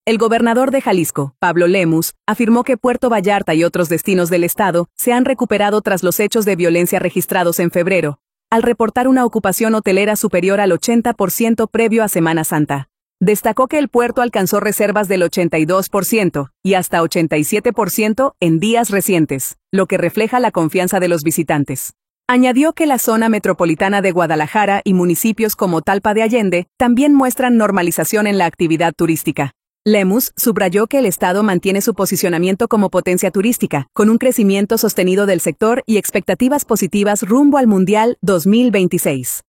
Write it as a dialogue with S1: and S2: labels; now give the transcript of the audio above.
S1: El gobernador de Jalisco, Pablo Lemus, afirmó que Puerto Vallarta y otros destinos del estado se han recuperado tras los hechos de violencia registrados en febrero, al reportar una ocupación hotelera superior al 80% previo a Semana Santa. Destacó que el puerto alcanzó reservas del 82% y hasta 87% en días recientes, lo que refleja la confianza de los visitantes. Añadió que la zona metropolitana de Guadalajara y municipios como Talpa de Allende también muestran normalización en la actividad turística. Lemus subrayó que el estado mantiene su posicionamiento como potencia turística, con un crecimiento sostenido del sector y expectativas positivas rumbo al Mundial 2026.